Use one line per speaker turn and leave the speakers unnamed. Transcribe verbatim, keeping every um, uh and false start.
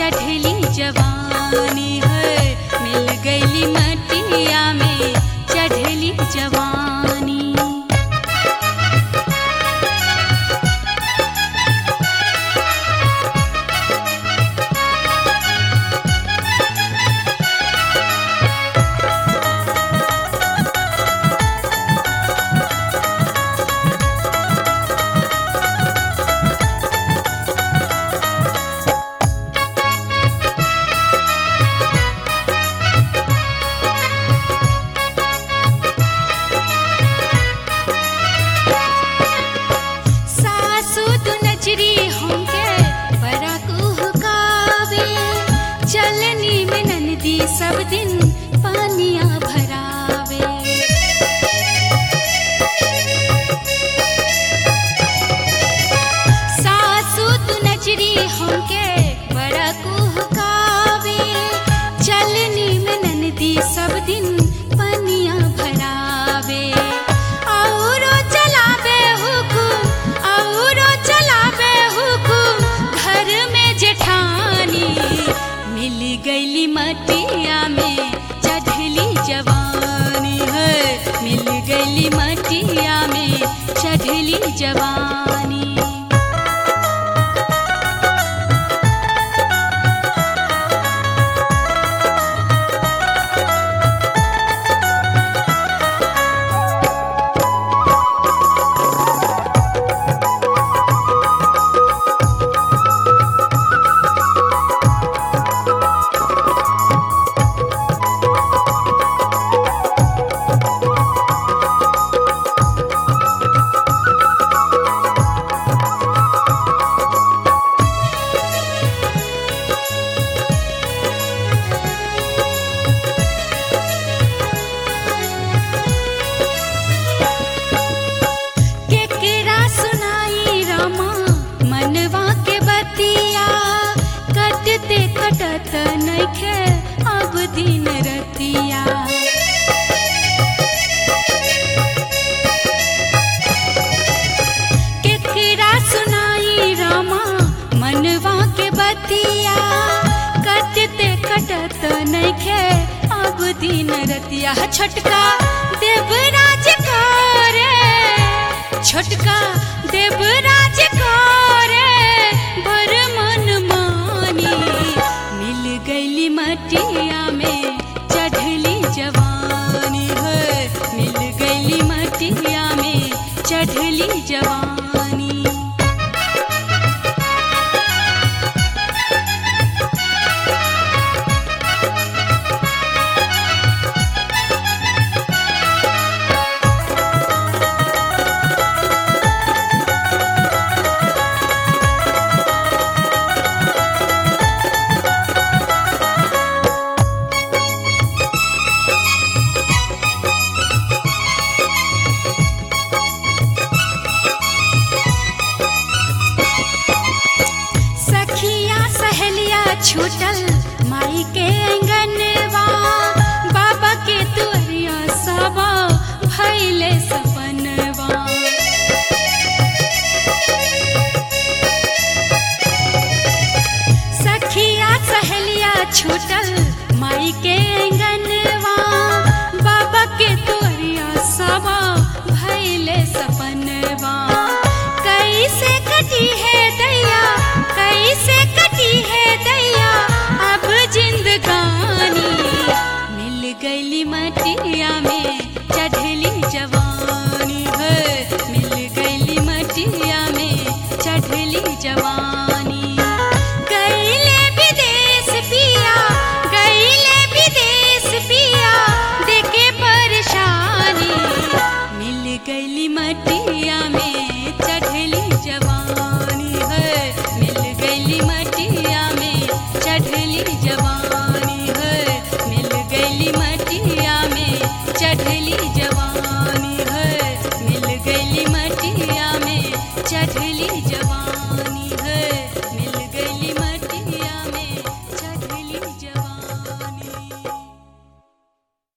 चढ़ली जवानी है, मिल गईली मटिया में चढ़ली जवानी। सब दिन पानिया भरावे, सासू तू नजरी हमके बड़ा कुहकावे, चलनी में ननदी सब दिन पानिया भरावे। औरो चलावे हुकुम, औरो चलावे हुकुम, घर में जेठानी मिल गईली मटिया में चढ़ली जवानी है, मिल गईली मटिया में चढ़ली जवानी। कटत नइखे अब दिन रतिया, केकरा सुनाई रामा मनवा के बतिया, कटते कटत नइखे अब दिन रतिया। छोटका देवराज करे, छोटका देवराज करे बर मन मानी, मिल गईली मटिया में चढ़ली जवानी है, मिल गईली मटिया में चढ़ली जवानी। छूटल माई के अंगनवा, बाबा के तुअरिया सबा भइले सपनवा। सखिया सहेलिया छूटल माई के अंगनवा, बाबा के तुअरिया सबा भइले सपनवा। कैसे कटी है दैया, कैसे कटी है दैया अब जिंदगानी, मिल गईली मटिया में चढ़ली जवानी है, मिल गईली मटिया में चढ़ली जवानी। गईले विदेश पिया, गईले विदेश पिया देके परेशानी, मिल गईली मटिया में चढ़ली जवानी है, मिल गईली मटिया में चढ़ली जवानी।